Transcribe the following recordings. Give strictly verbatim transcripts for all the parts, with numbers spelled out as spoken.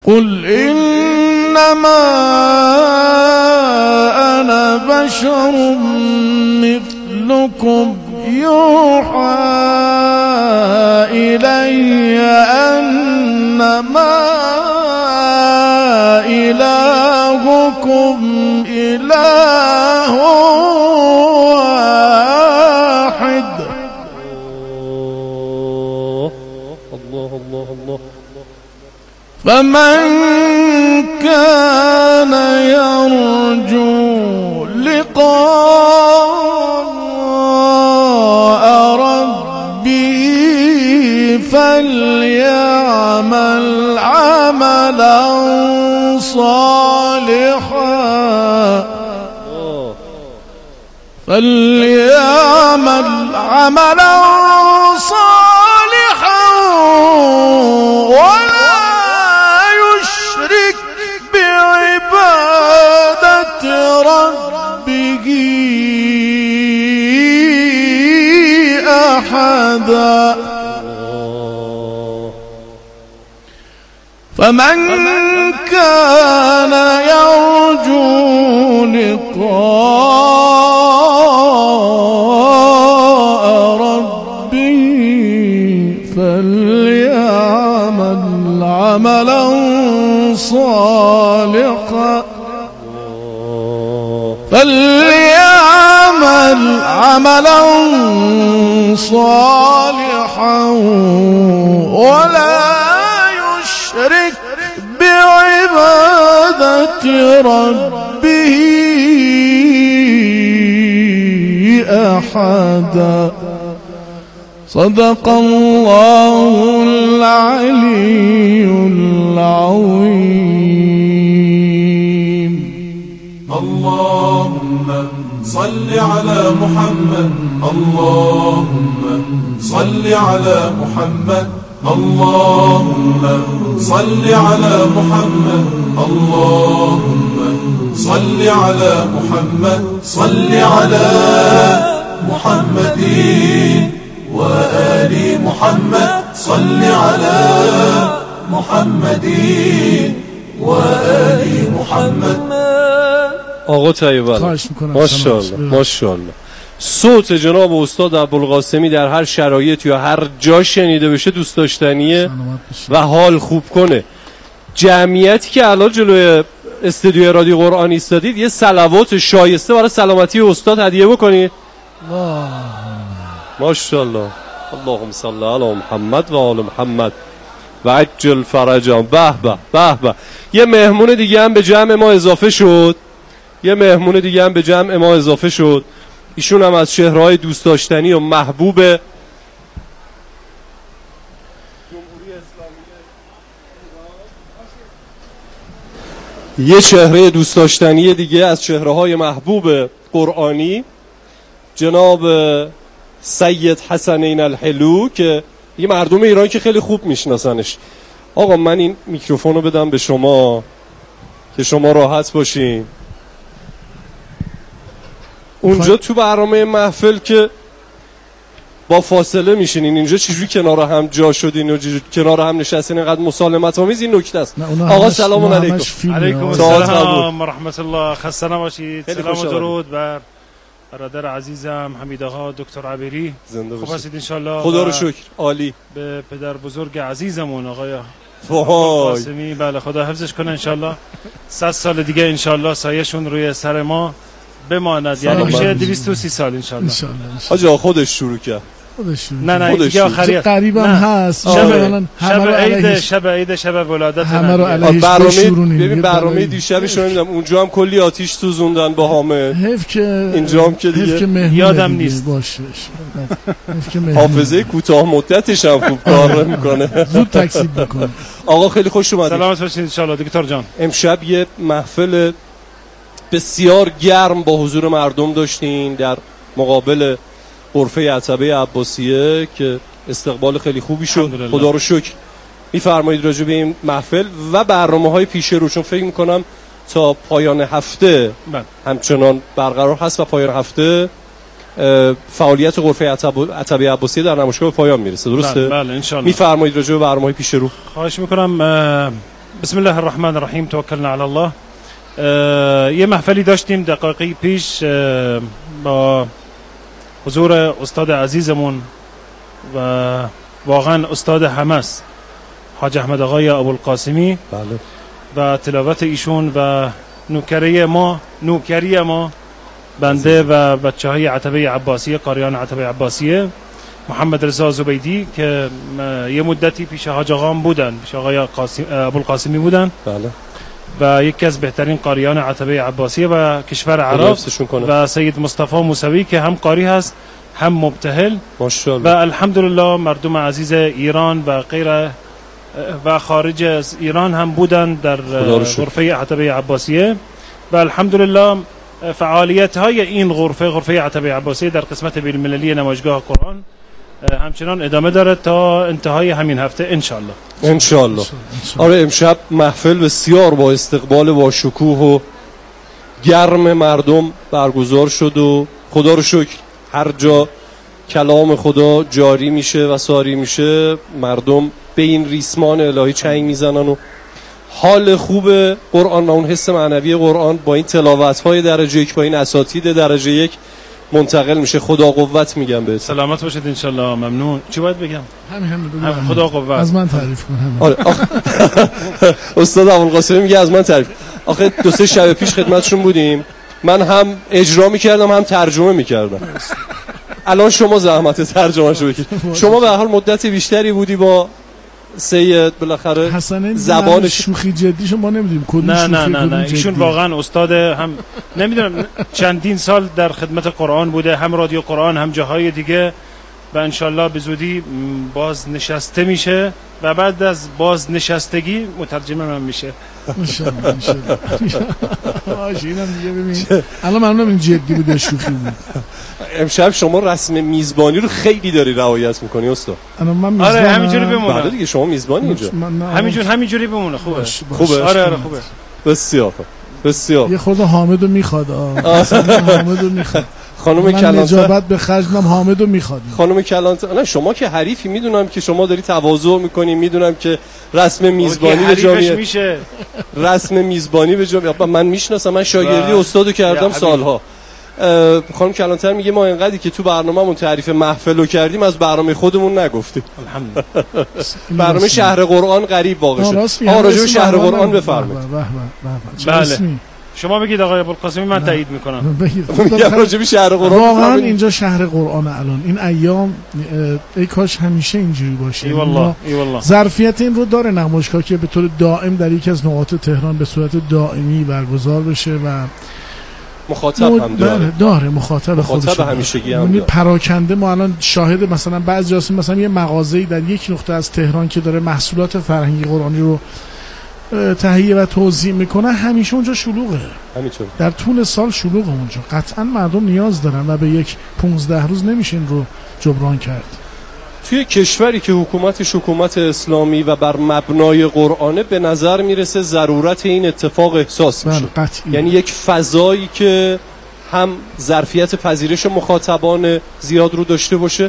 قل إنما أنا بشر مثلكم يوحى إلي أنما إلهكم إله واحد. الله الله الله. فمن كان يرجو لقاء ربه فليعمل عملا صالحا فليعمل عملا صالحا ولا يشرك بعبادة ربه أحدا. فمن كان يرجو لقاء ربه فليعمل عملا صالحا فليعمل عملا صالحا ولا يشرك بعبادة ربه أحدا. صدق الله العلي العظيم. اللهم صل على محمد. اللهم صل على محمد. اللهم صل على محمد. اللهم صل على محمد. صل على محمد وآل محمد. صل على محمد وآل محمد. آقا طیب‌الله ماشاءالله ماشاءالله. صوت جناب استاد ابوالقاسمی در هر شرایط یا هر جا شنیده بشه دوست داشتنیه و حال خوب کنه. جمعیتی که الان جلوی استودیو رادیو قرآن ایستادید یه صلوات شایسته برای سلامتی استاد هدیه بکنید. ماشاءالله. اللهم صل علی محمد و آل محمد و عجل فرجهم. به به به به. یه مهمون دیگه هم به جمع ما اضافه شد. یه مهمون دیگه هم به جمع ما اضافه شد. ایشون هم از چهره‌های دوست داشتنی و محبوب جمهوری اسلامی. یه چهره دوست داشتنی دیگه از چهره‌های محبوب قرآنی جناب سید حسنین الحلو که یه مردم ایران که خیلی خوب میشناسنش. آقا من این میکروفون رو بدم به شما که شما راحت باشین. اونجا تو برنامه محفل که با فاصله میشینین، اینجا چجوری کنار هم جا شدین و کنار هم نشستین اینقدر مسالمت آمیز؟ این نکته است. آقا سلام علیکم. علیکم السلام و رحمت الله. خسته نباشید. سلام و درود بر برادر عزیزم حمید آقا دکتر عبیری. خوب هستید ان شاء الله؟ خدا رو شکر عالی. به پدر بزرگ عزیزمون آقای وای قاسمی، بله خدا حفظش کنه ان شاء الله. صد سال دیگه ان شاء الله سایه‌شون روی سر ما بماند، یعنی میشه دویست و سی سال ان شاء الله. حاج آقا خودش شروع کرد. خودش نه نه دیگه آخریه قریبا هست. شب شب عید شب عید شب ولادت همه رو علیهش برنامه. ببین برنامه دیشبش نمیدونم اونجا هم کلی آتیش سوزوندن با حامد. حیف که اینجا هم که دیگه یادم نیست باشه. حافظه کوتاه مدتش هم خوب کار میکنه. زود تکذیب میکنه. آقا خیلی خوش اومدید. سلامت باشید ان شاء الله دکتر جان. امشب یه محفل بسیار گرم با حضور مردم داشتین در مقابل غرفه عتبه عباسیه که استقبال خیلی خوبی شد. خدا رو شکر. میفرمایید راجع به این محفل و برنامه‌های پیش رو، چون فکر می‌کنم تا پایان هفته بله. همچنان برقرار هست و پایان هفته فعالیت غرفه عتبه عباسیه در نمایشگاه به پایان میرسه. درسته؟ بله بله ان شاء الله. میفرمایید راجع به برنامه‌های پیش رو. خواهش می‌کنم. بسم الله الرحمن الرحیم، توکلنا علی الله. یه محفلی داشتیم دقایقی پیش با حضور استاد عزیزمون و واقعا استاد همس حاج احمد آقای ابوالقاسمی. بله. و تلاوت ایشون و نوکری ما نوکری ما بنده و بچه های عتبه عباسیه، قاریان عتبه عباسیه، محمد رضا زبیدی که یه مدتی پیش حاج آقام بودن، پیش آقای ابوالقاسمی بودن. بله. و یکی از بهترین قاریان عتبه عباسیه و کشور عراق و سید مصطفی موسوی که هم قاری هست هم مبتهل ماشاءالله. و الحمدلله مردم عزیز ایران و غیر و خارج از ایران هم بودن در غرفه عتبه عباسیه و الحمدلله فعالیت های این غرفه غرفه عتبه عباسیه در قسمت بین‌المللی نمایشگاه قرآن همچنان ادامه داره تا انتهای همین هفته انشالله. انشالله. آره امشب محفل بسیار با استقبال با شکوه و گرم مردم برگزار شد و خدا رو شکر هر جا کلام خدا جاری میشه و ساری میشه مردم به این ریسمان الهی چنگ میزنن و حال خوب قرآن و اون حس معنوی قرآن با این تلاوت‌های درجه یک با این اساتید درجه یک منتقل میشه. خدا قوت میگم بهت. سلامت باشید انشالله. ممنون. چی باید بگم؟ همین همین بگو. خدا قوت. از من تعریف کن همین. آره. استاد ابوالقاسمی میگه از من تعریف. آخه دو سه شب پیش خدمتشون بودیم. من هم اجرا میکردم هم ترجمه میکردم. الان شما زحمت ترجمه‌شو بکشید. شما به هر حال مدت بیشتری بودی با سید بالاخره زبان شوخی جدیشو ما نمیدونیم کدوم نه شوخی نه نه نه جدی. ایشون واقعا استاد هم نمیدونم چندین سال در خدمت قرآن بوده، هم رادیو قرآن هم جاهای دیگه و انشالله به زودی باز نشسته میشه و بعد از باز نشستگی مترجم هم میشه انشالله. انشالله آشینم دیگه ببین الان ممنونم این جدی بود یا شوخی بود. امشب شما رسم میزبانی رو خیلی داری رعایت میکنی استاد. الان من میزبانم. آره همینجوری بمونه. بله دیگه شما میزبانی اینجا. همینجور همینجوری بمونه. خوبه. باش باش. خوبه. آره آره خوبه. بسیار بسیار. یه خورده حامدو میخواد. حامدو میخواد. خانم کلانتر من نجابت به خرجم حامدو میخواد. خانم کلانتر نه شما که حریفی، میدونم که شما داری تواضع میکنی، میدونم که رسم میزبانی به جا میشه. رسم میزبانی به جا من میشناسم، من شاگردی استادو کردم سالها. خانم کلانتر میگه ما اینقدری که تو برنامه‌مون تعریف محفل رو کردیم از برنامه خودمون نگفتیم. الحمدلله. برنامه شهر قرآن غریب واقع شد. آ راجع به شهر قرآن بفرمایید. بله. شما بگید آقای ابوالقاسمی من تایید میکنم. بگید راجع به شهر قرآن. واقعا اینجا شهر قرآن الان این ایام ای کاش همیشه اینجوری باشه. ای والله ای والله. ظرفیت این رو داره نمایشگاه که به طور دائم در یکی از نقاط تهران به صورت دائمی برگزار بشه و مخاطب هم داره. داره مخاطب خودش. مخاطب همیشگی هم داره. پراکنده ما الان شاهد مثلا بعضی جاست مثلا یه مغازه‌ای در یک نقطه از تهران که داره محصولات فرهنگی قرآنی رو تهیه و توزیع میکنه همیشه اونجا شلوغه. همینطور. در طول سال شلوغه اونجا. قطعا مردم نیاز دارن و به یک پانزده روز نمیشه این رو جبران کرد. توی کشوری که حکومتش حکومت اسلامی و بر مبنای قرآنه به نظر میرسه ضرورت این اتفاق احساس میشه. یعنی یک فضایی که هم ظرفیت پذیرش مخاطبان زیاد رو داشته باشه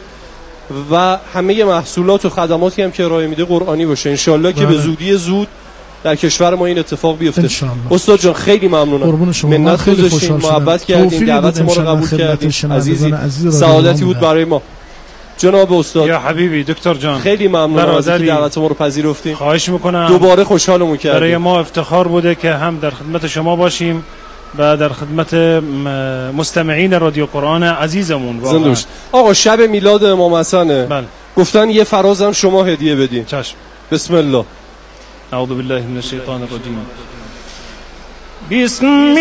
و همه محصولات و خدماتی هم که ارائه میده قرآنی باشه. انشالله که به زودی زود در کشور ما این اتفاق بیفته. استاد جان خیلی ممنونم. منت گذاشتین، محبت کردین، دعوت ما رو قبول کردین. عزیزی سعادتی بود برای ما. جناب استاد یا حبیبی دکتر جان خیلی ممنونم از اینکه دعوت ما رو پذیرفتین. خواهش میکنم. دوباره خوشحالمون کردیم. برای ما افتخار بوده که هم در خدمت شما باشیم و در خدمت مستمعین رادیو قرآن عزیزمون. زنده باشید. آقا شب میلاد امام حسنه. بله. گفتن یه فرازم شما هدیه بدین. چشم. بسم الله. اعوذ بالله من الشیطان الرجیم. بسم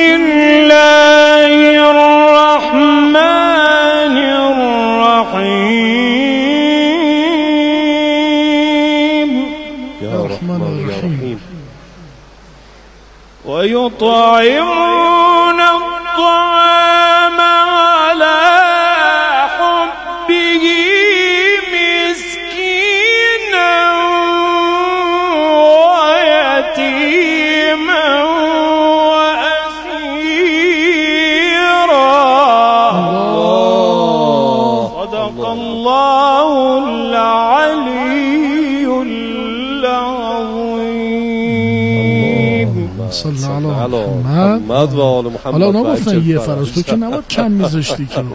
الله الرحمن الرحیم. یا رحمان الرحیم. ويطعمون الطعام على حبه مسكينا ويتيما وأسيرا. صدق الله العلي العظيم. صلی علی محمد و آل محمد. حالا اونا گفتن یه فراز، تو که نباید کم میذاشتی که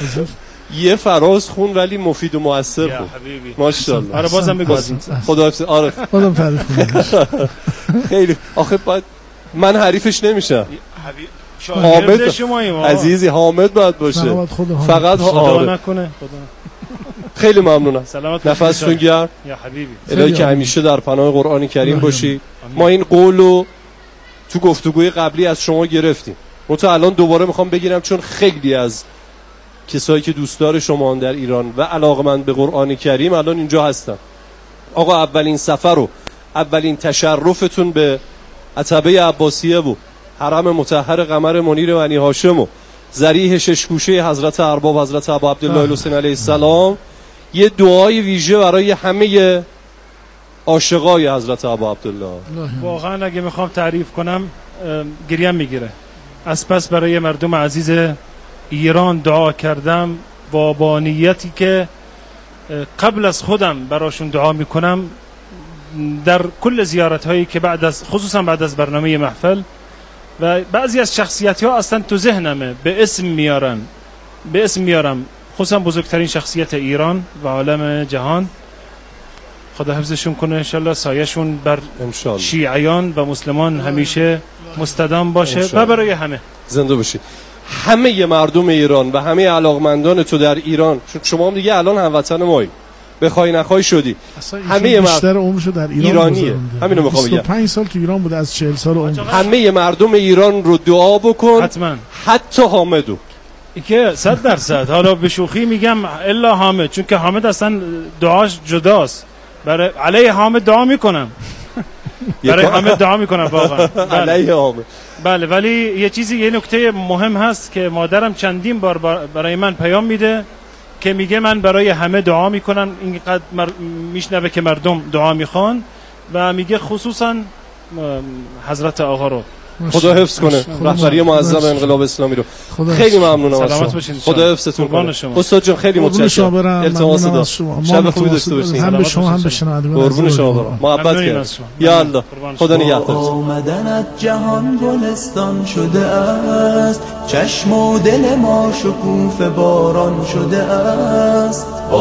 یه فراز خون ولی مفید و مؤثر بود. ماشاءالله. آره بازم بگو. خدا حافظ. آره بازم تعریف کنم. خیلی آخه باید من حریفش نمیشم. حامد عزیزی حامد باید باشه. فقط خدا نکنه. خیلی ممنونم. نفستون گرم. یا حبیبی. الهی که همیشه در پناه قرآن کریم باشی. ما این قولو تو گفتگوی قبلی از شما گرفتیم. من تو الان دوباره میخوام بگیرم چون خیلی از کسایی که دوستدار شما در ایران و علاقمند به قرآن کریم الان اینجا هستن. آقا اولین سفر و اولین تشرفتون به عتبه عباسیه بود، حرم مطهر قمر منیر بنی هاشم و ذریح ششگوشه حضرت ارباب حضرت ابا عبدالله الحسین علیه السلام. یه دعای ویژه برای همه عاشقای حضرت ابا عبدالله. واقعا اگه میخوام تعریف کنم گریم میگیره. از پس برای مردم عزیز ایران دعا کردم و با نیتی که قبل از خودم براشون دعا میکنم در کل زیارت هایی که بعد از خصوصا بعد از برنامه محفل و بعضی از شخصیت ها اصلا تو ذهنمه به اسم میارن به اسم میارم خصوصا بزرگترین شخصیت ایران و عالم جهان. خدا حفظشون کنه انشالله، سایه‌شون بر شیعیان و مسلمان همیشه مستدام باشه و برای همه زنده باشید. همه مردم ایران و همه علاقمندان تو در ایران، شما هم دیگه الان هموطن مایی بخوای نخوای شدی، همه بیشتر عمرشو در ایران ایرانیه. همینو میخوام بگم. بیست و پنج سال تو ایران بوده از چهل سال عمر. همه مردم ایران رو دعا بکن حتما، حتی حامدو که صد درصد. حالا به شوخی میگم الا حامد، چون که حامد اصلا دعاش جداست. برای علیه حامد دعا میکنم برای حامد دعا میکنم واقعا. علیه حامد. بله، ولی یه چیزی یه نکته مهم هست که مادرم چندین بار برای من پیام میده که میگه من برای همه دعا میکنم، اینقدر مر... میشنوه که مردم دعا میخوان و میگه خصوصا حضرت آقا رو خدا حفظ کنه، رهبری معظم انقلاب اسلامی رو. خیلی ممنونم از شما. خدا حفظتون کنه. استاد جان خیلی متشکرم. التماس دارم. شب خوبی داشته باشید. هم به شما هم به شنوندگان. قربون شما برم. محبت کرد. یا الله. خدا نگهدار. آمدنت جهان گلستان شده است، چشم و دل ما شکوفه باران شده است. با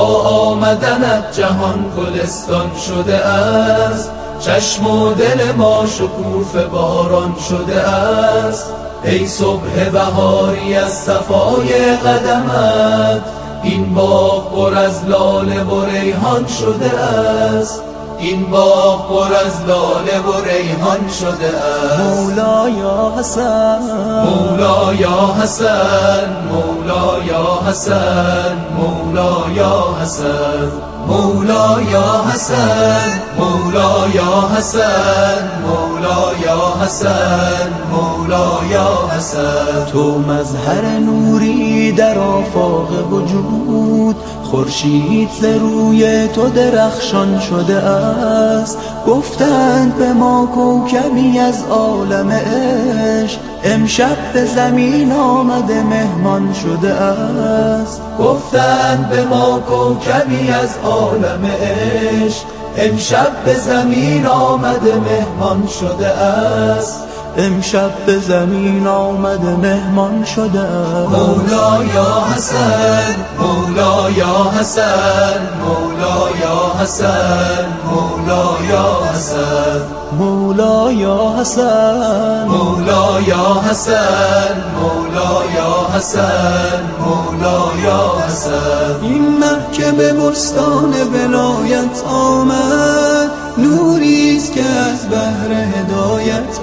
آمدنت جهان گلستان شده است، چشم و دل ما شکوفه باران شده است. ای صبح بهاری از صفای قدمت، این باغ پر از لاله و ریحان شده است. این باغ پر از لاله و ریحان شده است. مولا یا حسن، مولا یا حسن، مولا یا حسن، مولا یا حسن، مولا یا حسن، مولا یا حسن، مولا یا حسن، مولا یا حسن. تو مظهر نوری در آفاق وجود، خورشید ز روی تو درخشان شده است. گفتند به ما کوکبی از عالم عشق، امشب به زمین آمده مهمان شده است. گفتند به ما کوکبی از عالم عشق، امشب به زمین آمده مهمان شده است. امشب به زمین آمده مهمان شده است. مولا یا حسن، مولا یا حسن، مولا یا حسن، مولا یا حسن، مولا یا حسن، مولا یا حسن، مولا یا حسن، مولا یا حسن. این مه که به بستان ولایت آمد، نوریست که از بحر هدایت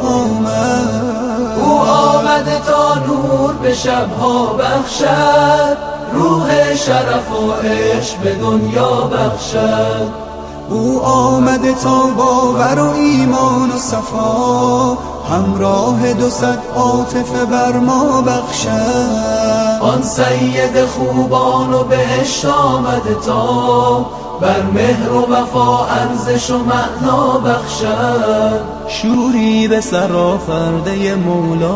آمد. او آمده تا نور به شبها بخشد، روح شرف و عشق به دنیا بخشد. او آمده تا باور و ایمان و صفا، همراه دو صد عاطفه بر ما بخشد. آن سید خوبان و بهشت آمده تا بر مهر و وفا ارزش و معنا بخشد. شوری به سرآفرده مولا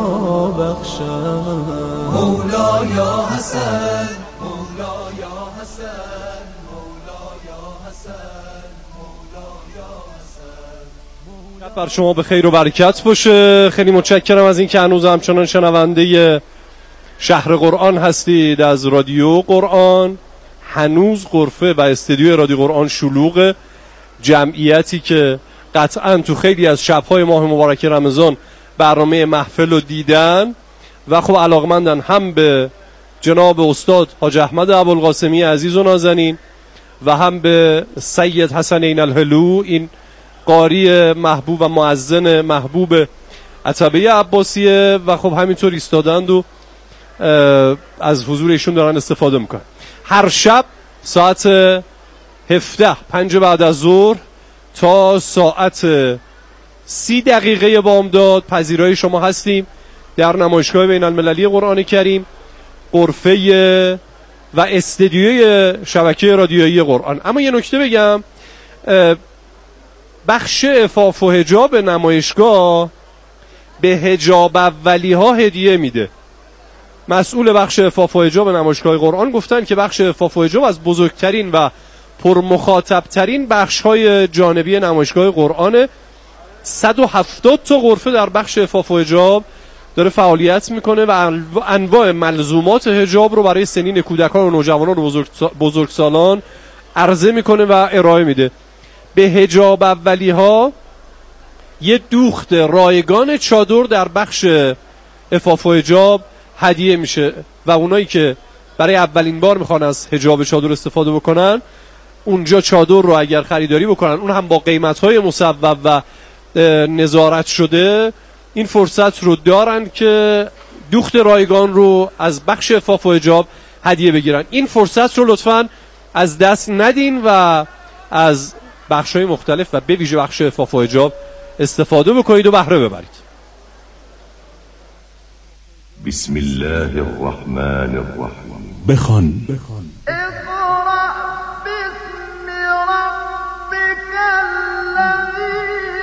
بخشد. مولا یا حسن، مولا یا حسن، مولا یا حسن، مولا یا حسن. بر شما به خیر و برکت باشه. خیلی متشکرم از این که هنوز همچنان شنونده شهر قرآن هستید از رادیو قرآن. هنوز غرفه و استدیو رادیو قرآن شلوغ، جمعیتی که قطعا تو خیلی از شب‌های ماه مبارک رمضان برنامه محفل رو دیدن و خب علاقمندن هم به جناب استاد حاج احمد ابوالقاسمی عزیز و نازنین و هم به سید حسنین الهلو، این قاری محبوب و مؤذن محبوب عتبه عباسیه و خب همینطور ایستادند و از حضور ایشون دارن استفاده میکنن. هر شب ساعت هفده پنج بعد از ظهر تا ساعت سی دقیقه بامداد پذیرای شما هستیم در نمایشگاه بین المللی قرآن کریم، غرفه و استدیوی شبکه رادیویی قرآن. اما یه نکته بگم، بخش عفاف و حجاب نمایشگاه به حجاب اولی ها هدیه میده. مسئول بخش عفاف و حجاب نمایشگاه قرآن گفتن که بخش عفاف و حجاب از بزرگترین و پرمخاطبترین بخش های جانبی نمایشگاه قرآن. صد و هفتاد تا غرفه در بخش عفاف و حجاب داره فعالیت میکنه و انواع ملزومات حجاب رو برای سنین کودکان و نوجوانان و بزرگسالان عرضه میکنه و ارائه میده. به حجاب اولی ها یه دوخت رایگان چادر در بخش عفاف و حجاب هدیه میشه و اونایی که برای اولین بار میخوان از حجاب چادر استفاده بکنن اونجا چادر رو اگر خریداری بکنن، اون هم با قیمت‌های مصوب و نظارت شده، این فرصت رو دارن که دوخت رایگان رو از بخش عفاف و حجاب هدیه بگیرن. این فرصت رو لطفاً از دست ندین و از بخش‌های مختلف و به ویژه بخش عفاف و حجاب استفاده بکنید و بهره ببرید. بسم الله الرحمن الرحیم. بخوان اقرأ باسم ربك الذی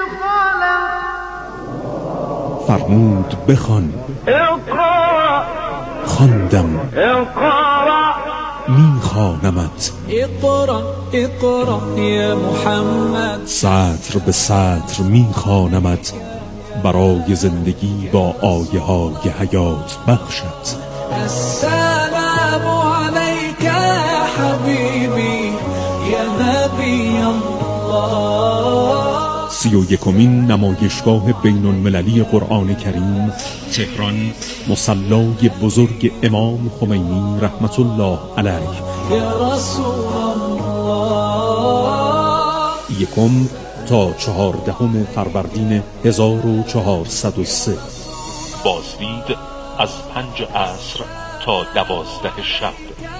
خلق. فرمود بخوان. اقرأ. خواندم. اقرأ. میخوانمت. اقرأ اقرأ یا محمد. سطر به سطر میخوانمت برای زندگی با آیه های حیات بخشت. السلام علیک یا حبیبی یا نبی الله. سی و یکمین نمایشگاه بین المللی قرآن کریم تهران، مصلای بزرگ امام خمینی رحمت الله علیه. یا رسول الله. یکم تا چهاردهم فروردین هزار و چهارصد و سه. بازدید از پنج عصر تا دوازده شب.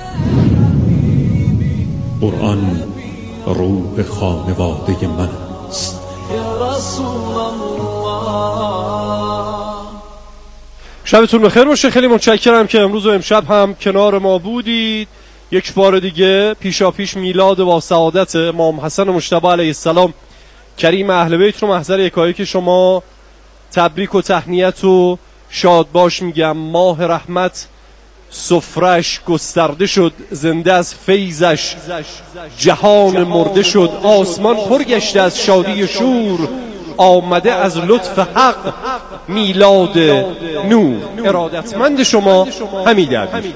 قرآن روح خانواده من است. یا رسول الله. شبتون بخیر باشه. خیلی متشکرم که امروز و امشب هم کنار ما بودید. یک بار دیگه پیشا پیش میلاد با سعادت امام حسن مجتبی علیه السلام کریم اهل بیت رو محضر یکایک شما تبریک و تهنیت و شاد باش میگم. ماه رحمت سفرش گسترده شد، زنده از فیضش جهان مرده شد. آسمان پر گشته از شادی و شور، آمده از لطف حق میلاد نور. ارادتمند شما حمید عبید.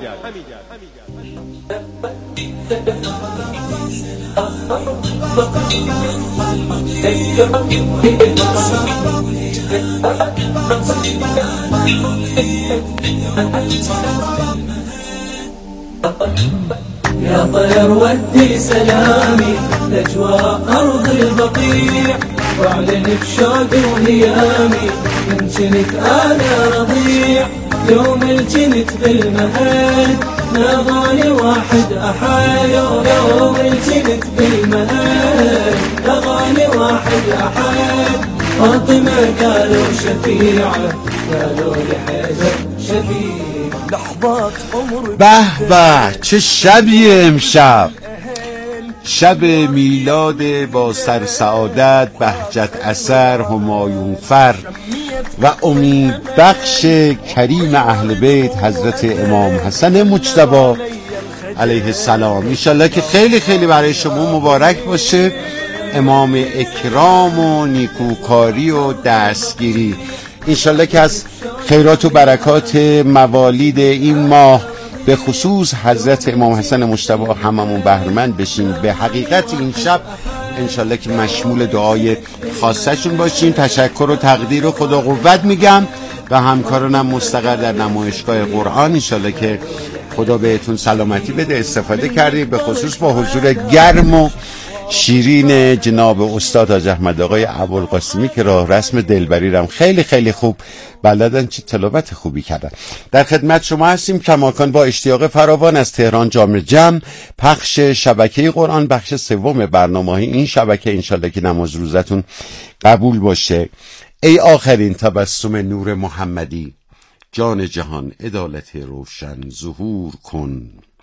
يا طير ودي سلامي لأجواء أرض البقيع، واعلن بشوقي وهيامي من جنت أنا رضيع. يوم الجنت بالمهد نغاني واحد أحد، يوم الجنت بالمهد نغاني واحد أحد. فاطمة قالوا شفيعة، قالوا لحيدر شفيع. به به چه شبیه امشب، شب میلاد با سرسعادت، بهجت اثر، همایون فر و امید بخش کریم اهل بیت حضرت امام حسن مجتبی علیه السلام. انشالله که خیلی خیلی برای شما مبارک باشه. امام اکرام و نیکوکاری و دستگیری. انشالله که از خیرات و برکات موالید این ماه به خصوص حضرت امام حسن مجتبی هممون بهره‌مند بشیم. به حقیقت این شب انشالله که مشمول دعای خاصشون باشیم. تشکر و تقدیر و خدا قوت میگم و همکارانم مستقر در نمایشگاه قرآن. انشالله که خدا بهتون سلامتی بده. استفاده کردید به خصوص با حضور گرم و شیرین جناب استاد حاج احمد آقای ابوالقاسمی که راه رسم دلبری رم خیلی خیلی خوب بلدن، چه تلاوت خوبی کردن. در خدمت شما هستیم کماکان با اشتیاق فراوان از تهران جامع جم. پخش شبکه قرآن بخش سوم برنامه‌های این شبکه. انشالله که نماز روزتون قبول باشه. ای آخرین تبسم نور محمدی، جان جهان عدالت روشن ظهور کن.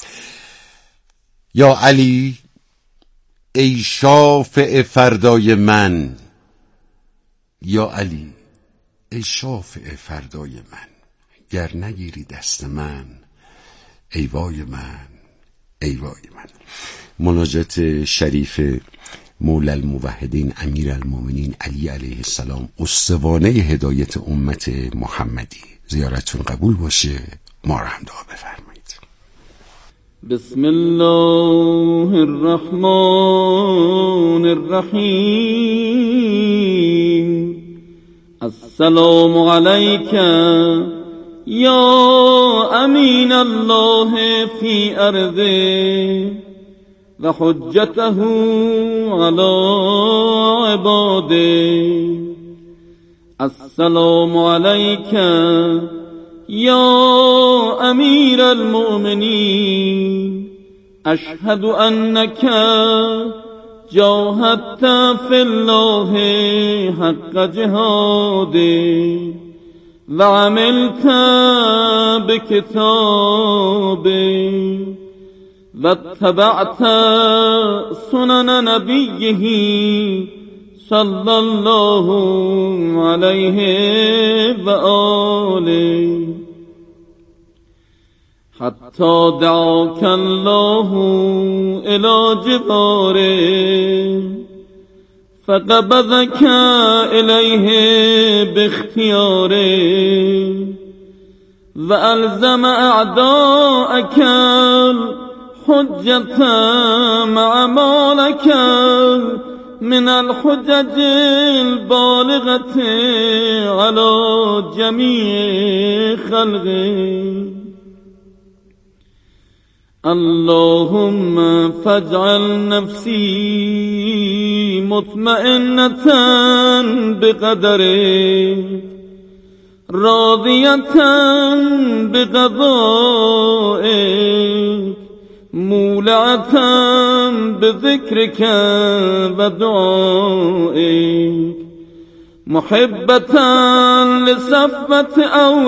یا علی ای شافع فردای من، یا علی ای شافع فردای من، گر نگیری دست من ای وای من ای وای من. مناجات شریف مولا الموحدین امیر المومنین علی علیه السلام، استوانه هدایت امت محمدی. زیارتون قبول باشه. ما را هم دعا بفرمایید. بسم الله الرحمن الرحیم. السلام علیک یا امین الله فی ارضه و حجته علی عباده. السلام علیک یا امیر المؤمنین، اشهد انک جاهدت فی الله حق جهاده و عملت بکتابه و اتبعت سنن نبیه صلی الله علیه و آله حتی دعاک الله الی جواره فقبضک الیه باختیاره و الزم اعداءک الحجة مع مالک من الحجج البالغة على جميع خلقه. اللهم فاجعل نفسي مطمئنة بقدره راضية بقضائك مولعة بذكرك ودعائك محبة لصفوة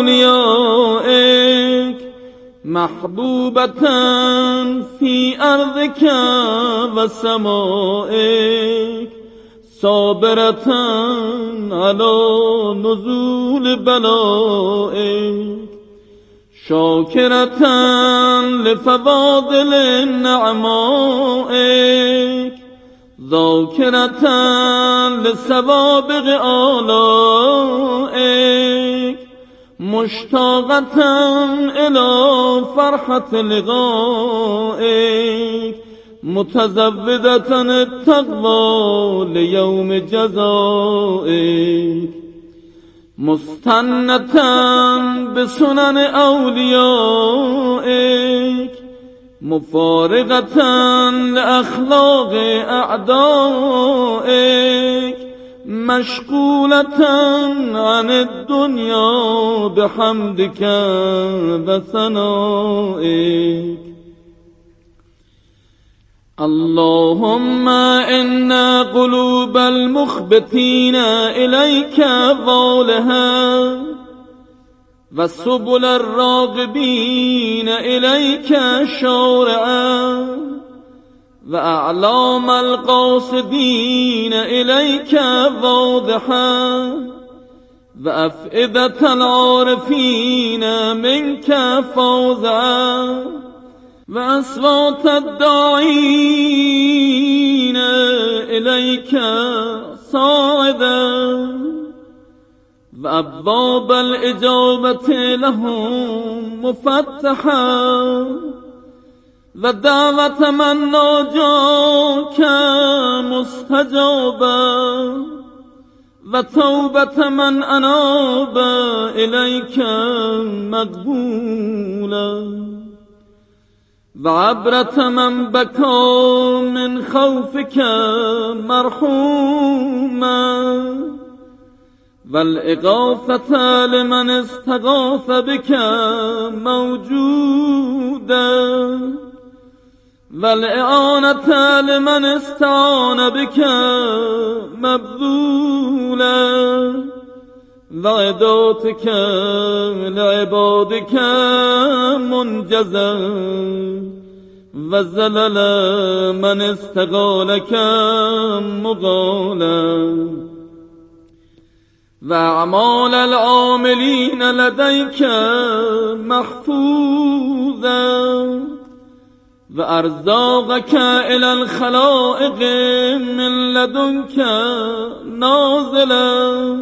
أوليائك محبوبة في أرضك وسمائك صابرة على نزول بلائك شاكرة لفضائل نعمائك ذاكرة لسوابق آلائك مشتاقة إلى فرحة لقائك متزودة التقوى ليوم جزائك مستنة بسنن أوليائك مفارقة لأخلاق أعدائك مشغولة عن الدنيا بحمدك وثنائك. اللهم إن قلوب المخبتين إليك ظالها وسبل الراغبين إليك شارعا وأعلام القاصدين إليك واضحا وأفئدة العارفين منك فوزعا وأصوات الداعين إليك صاعدا وأبواب الإجابة لهم مفتحا ودعوة من ناجاك مستجابا وتوبة من أناب إليك مقبولا وعبرة من بكى من خوفك مرحوما والإغاثة لمن استغاث بك موجودا والإعانة لمن استعان بك مبذولا وعداتك لعبادك منجزا وزلل من استغالك مغالا وأعمال العاملين لديك محفوظا وأرزاقك إلى الخلائق من لدنك نازلا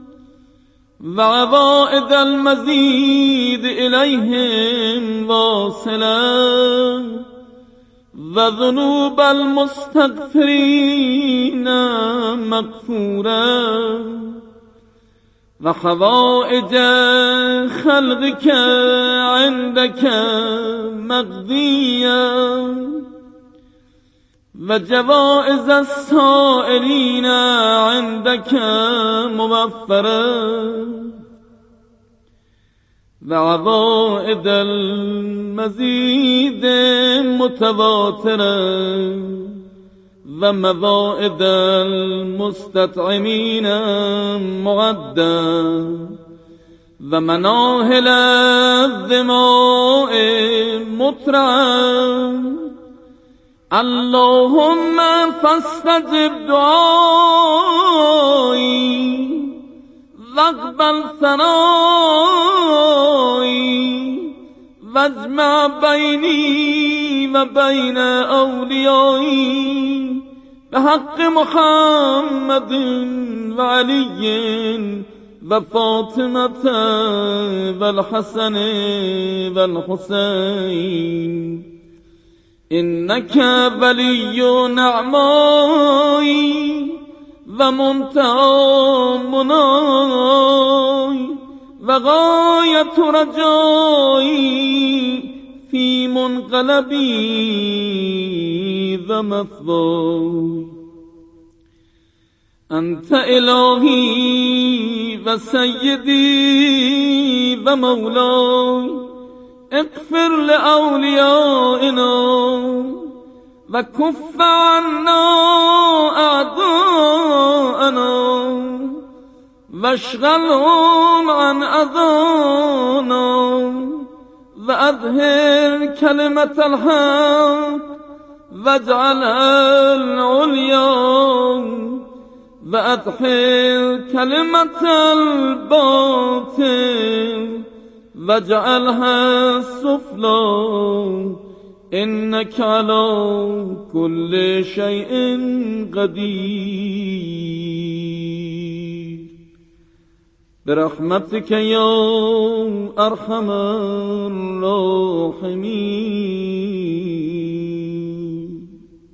وعوائد المزيد إليهم واصلا وذنوب المستغفرين مغفورا وحوائج خلقك عندك مقضيا وجوائز السائلين عندك موفرا وعوائد المزيد متواترا وموائد المستطعمين معدا ومناهل الظماء مطرعا اللهم فاستجب دعائي واقبل ثنائي واجمع بيني وبين أوليائي بحق محمد وعلي وفاطمة والحسن والحسين إنك ولي نعمائي ومنتهى مناي وغاية رجائي في منقلبي ومثواي أنت إلهي وسيدي ومولاي اغفر لأوليائنا وكف عنا أعداءنا واشغلهم عن أذانا وأظهر كلمة الحق واجعلها العليا وأدحر كلمة الباطل واجعلها السفلى إنك على كل شيء قدير برحمتك يا أرحم الراحمين.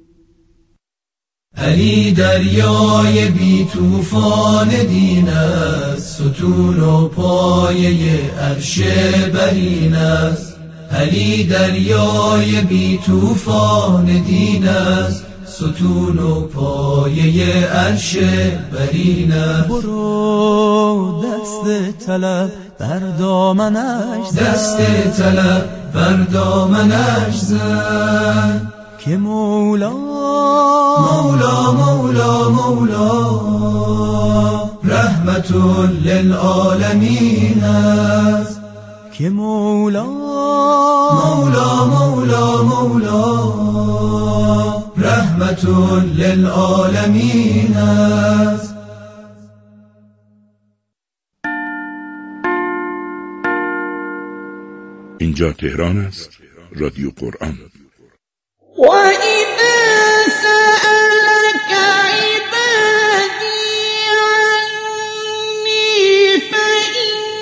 علی دریای بی طوفان دین است، ستون و پایه عرش برین است. علی دریای بی طوفان دین است، ستون و پایه عرش برین است. برو دست طلب بر دامنش زن، دست طلب بر دامنش زن که مولا مولا مولا مولا رحمت للعالمین است. که مولا مولا مولا مولا رحمت للعالمین است. اینجا تهران است، رادیو قرآن.